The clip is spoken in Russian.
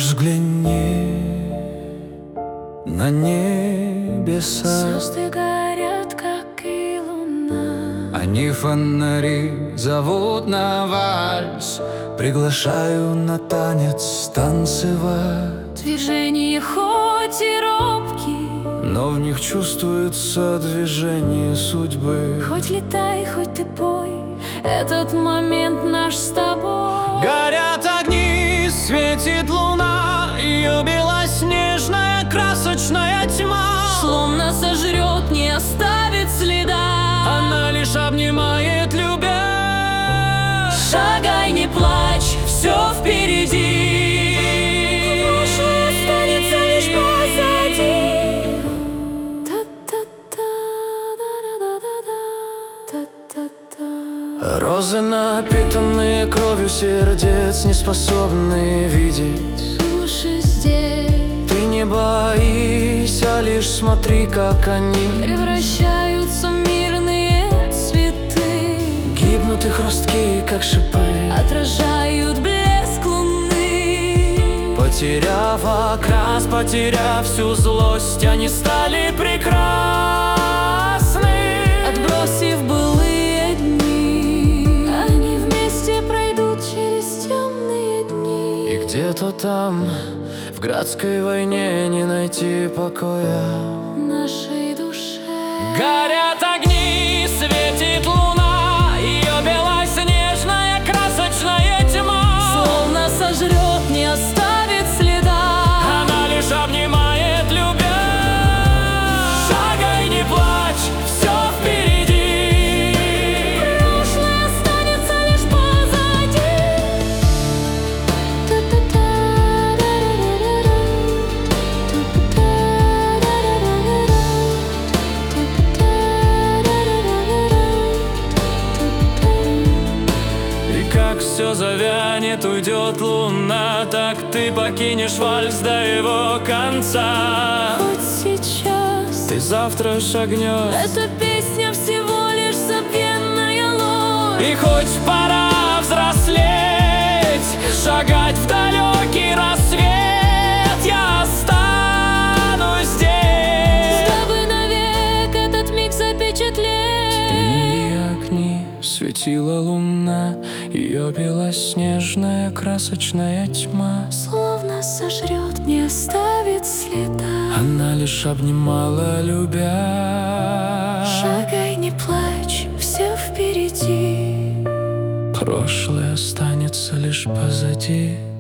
лишь взгляни на небеса. Звезды горят, как и луна. Они фонари зовут на вальс. Приглашаю на танец танцевать. Движения хоть и робкие, но в них чувствуется движение судьбы. хоть летай, хоть ты пой, этот момент наш с тобой. Горят огни, светит луна, ее белоснежная красочная тьма Словно сожрет, не оставит следа. Она лишь обнимает, любя. Шагай, не плачь, все впереди. Прошлое останется лишь позади. Та-та-та, Розы, напитанные кровью сердец, не способные видеть. души здесь Ты не боишься, лишь смотри, как они превращаются в мирные цветы. гибнут их ростки, как шипы. Отражают блеск луны. Потеряв окрас, потеряв всю злость, они стали прекрасны. Отбросив былые дни, они вместе пройдут через темные дни. И где-то там, в градской войне, не найти покоя Нашей душе горят огни, светит луна, ее белоснежная красочная тьма словно сожрет, не оставит следа. Она лишь обнимает, любя. Шагай, не плачь, все впереди. Прошлое останется лишь позади. И как все завянет, уйдет луна, так ты покинешь вальс до его конца. Хоть сейчас Ты завтра шагнешь, эта песня всего лишь забвенная ложь. и хоть пора взрослеть, шагать в далекий рассвет, я останусь здесь. Чтобы навек этот миг запечатлеть. И огни светила луна, ее белоснежная красочная тьма. Словно сожрет, не оставит следа. Она лишь обнимала, любя. Шагай, не плачь, все впереди. Прошлое останется лишь позади.